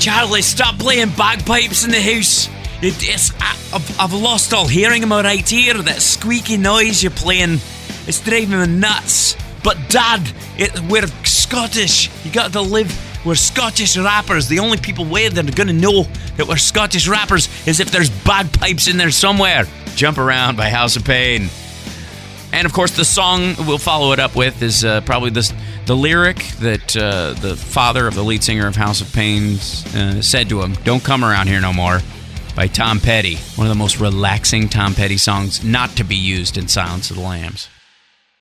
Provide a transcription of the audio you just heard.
Charlie, stop playing bagpipes in the house. I've lost all hearing in my right ear. That squeaky noise you're playing, it's driving me nuts. But Dad, we're Scottish. You got to live. We're Scottish rappers. The only way that are going to know that we're Scottish rappers is if there's bagpipes in there somewhere. Jump Around by House of Pain. And of course, the song we'll follow it up with is probably the lyric that the father of the lead singer of House of Pain said to him, "Don't come around here no more," by Tom Petty. One of the most relaxing Tom Petty songs not to be used in Silence of the Lambs.